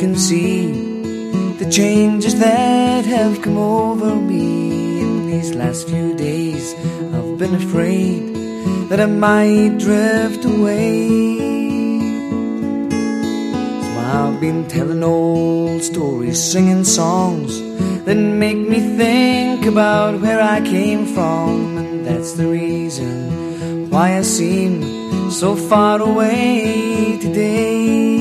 can see the changes that have come over me in these last few days. I've been afraid that I might drift away. So I've been telling old stories, singing songs that make me think about where I came from. And that's the reason why I seem so far away today.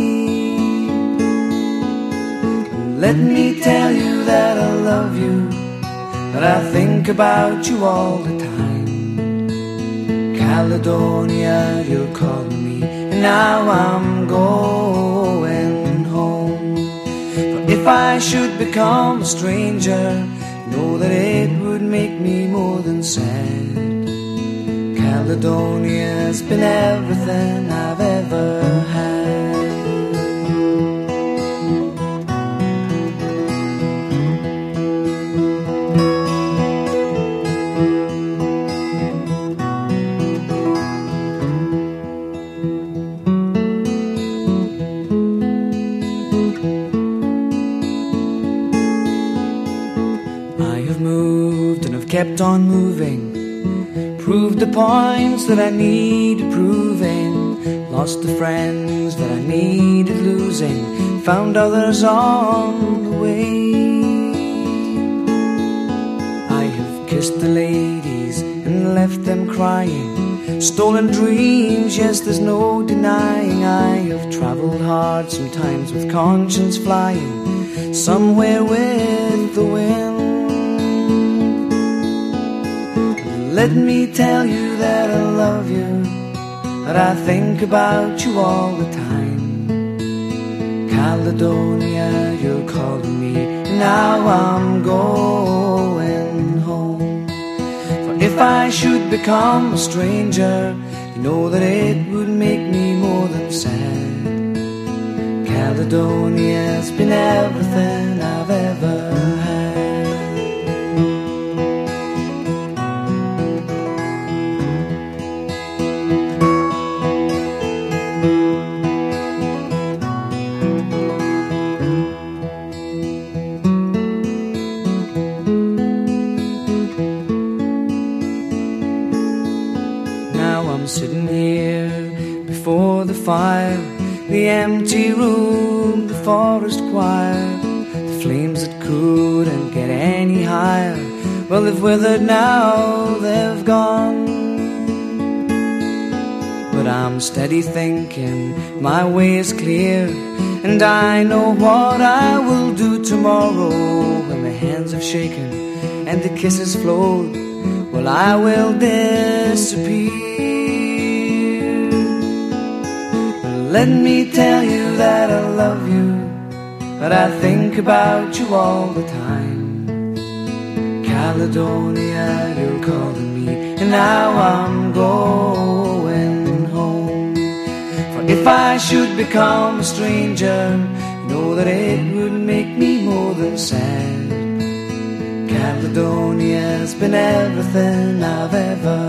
Let me tell you that I love you, that I think about you all the time. Caledonia, you're calling me, and now I'm going home. For if I should become a stranger, know that it would make me more than sad. Caledonia's been everything I've ever had. Kept on moving, proved the points that I needed proving, lost the friends that I needed losing, found others on the way. I have kissed the ladies and left them crying, stolen dreams, yes, there's no denying. I have traveled hard, sometimes with conscience flying, somewhere with the wind. Let me tell you that I love you, that I think about you all the time. Caledonia, you're calling me, and now I'm going home. For if I should become a stranger, you know that it would make me more than sad. Caledonia's been everything I've ever had. Sitting here before the fire, the empty room, the forest choir, the flames that couldn't get any higher, well, they've withered now, they've gone. But I'm steady thinking, my way is clear, and I know what I will do tomorrow. When the hands have shaken and the kisses flowed, well, I will disappear. Let me tell you that I love you, that I think about you all the time. Caledonia, you're calling me, and now I'm going home. For if I should become a stranger, you know that it would make me more than sad. Caledonia's been everything I've ever